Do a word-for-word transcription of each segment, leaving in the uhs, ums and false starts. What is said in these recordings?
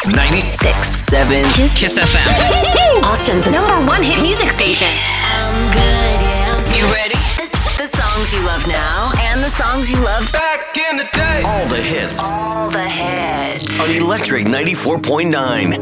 ninety-six seven Kiss, Kiss F M. Austin's number one hit music station. I'm good, yeah. You ready? The songs you love now and the songs you loved back in the day. All the hits. All the hits. On Electric ninety-four point nine.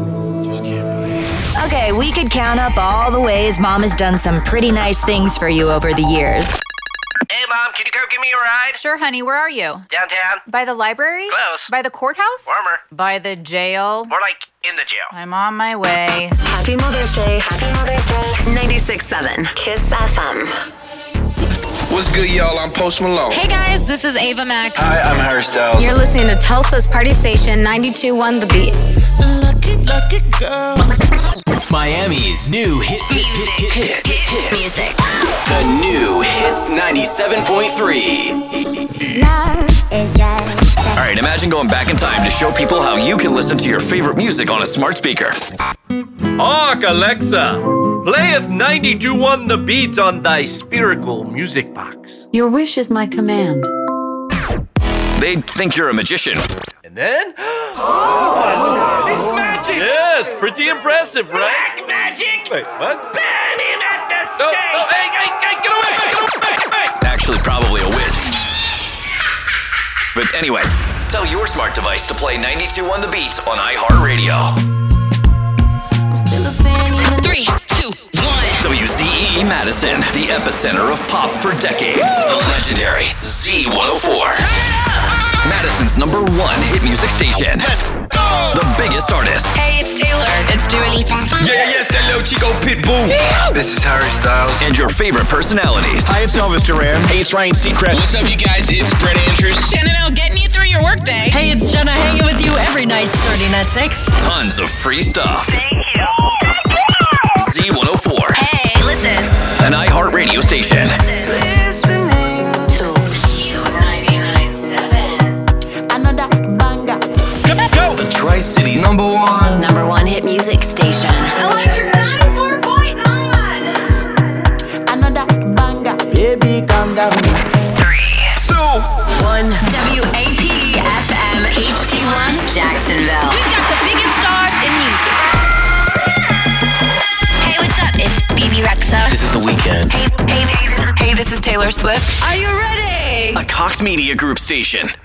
Okay, we could count up all the ways Mom has done some pretty nice things for you over the years. Hey, Mom, can you go give me a ride? Sure, honey. Where are you? Downtown. By the library? Close. By the courthouse? Warmer. By the jail? More like in the jail. I'm on my way. Happy Mother's Day. Happy Mother's Day. ninety-six seven Kiss F M. What's good, y'all? I'm Post Malone. Hey, guys. This is Ava Max. Hi, I'm Harry Styles. You're listening to Tulsa's Party Station, ninety-two point one The Beat. Lucky, lucky girl. Miami's new hit, hit, hit, hit, hit, hit, hit. Music. The new Hits ninety-seven point three. All right, imagine going back in time to show people how you can listen to your favorite music on a smart speaker. Hark, Alexa! Playeth ninety-two point one The Beat on thy spherical music box. Your wish is my command. They'd think you're a magician. And then... Oh, it's magic! Yes, pretty impressive, right? Black magic! Wait, what? Burn him at the stake! No, no, hey, hey, hey, get away! Get away! Hey. Actually, probably a witch. But anyway, tell your smart device to play ninety-two point one The Beat on iHeartRadio. Three, two, one. W Z E E Madison, the epicenter of pop for decades. The legendary Z one oh four. Madison's number one hit music station. Let's go! The biggest artists. Hey, it's Taylor. It's Dua Lipa. Yeah, yeah, yes, that little Chico Pitbull. This is Harry Styles. And your favorite personalities. Hi, it's Elvis Duran. Hey, it's Ryan Seacrest. What's up, you guys? It's Brett Andrews. Shannon O getting you through your workday. Hey, it's Jenna hanging with you every night starting at six. Tons of free stuff. Thank you. Z one oh four. Hey, listen. An iHeartRadio station. Listening to Q ninety-nine point seven. Another banger. Go! The Tri-Cities number one. Number one hit music station. Electric ninety-four point nine. Another banger. Baby, calm down. Three. Two. One. W A P E F M H T one Jacksonville. We've got the biggest stars in music. Hey, what's up? It's B B Rexa. This is The Weeknd. Hey, hey, hey, Hey, this is Taylor Swift. are you ready? A Cox Media Group station.